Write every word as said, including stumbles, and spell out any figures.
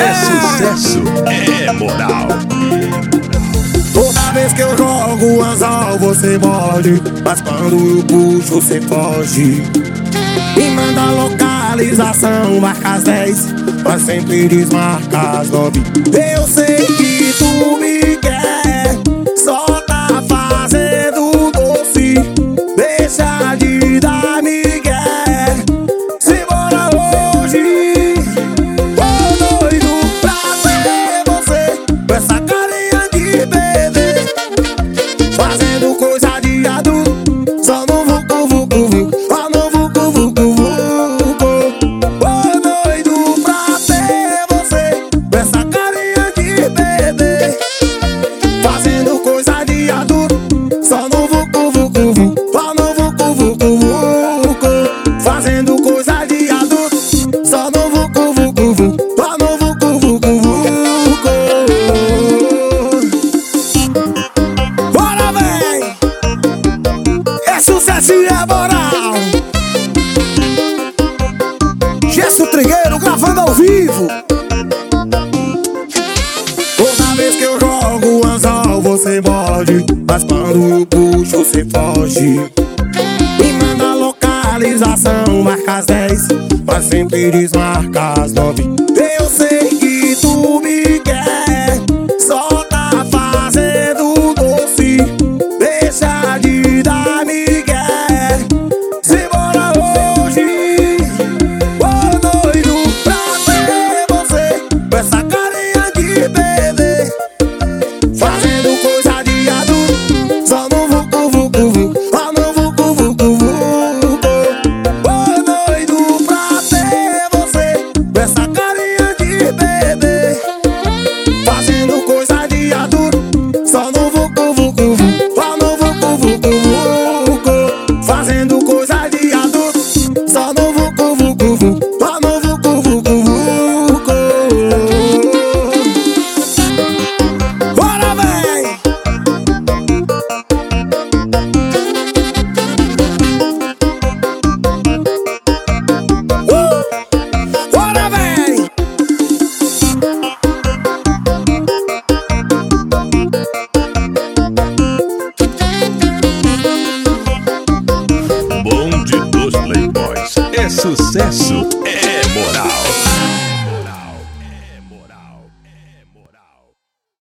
É sucesso, é moral. Toda vez que eu jogo o anzol você morde, mas quando eu puxo você foge. Me manda localização, marca as dez, mas sempre desmarca as nove. Eu sei que tu me quer, só tá fazendo doce. Deixa de dar migué, simbora hoje. Tô doido pra ver você com essa carinha de bebê, fazendo coisa de adulto, só no vucu vucu vucu, só no vucu vucu vucu. Tô doido pra ver você com essa carinha de bebê, fazendo coisa de adulto, só no vucu vucu vucu, só no vucu vucu vucu. Fazendo coisa de adulto, só no vucu vucu vucu, só no vucu vucu vucu. Bora, véi! É sucesso e é moral. Gesso Trigueiro gravando ao vivo. Toda vez que eu jogo o anzol você morde, mas quando eu puxo você foge. Me manda localização, marca as dez, mas sempre desmarca as nove. Eu sei que tu me quer,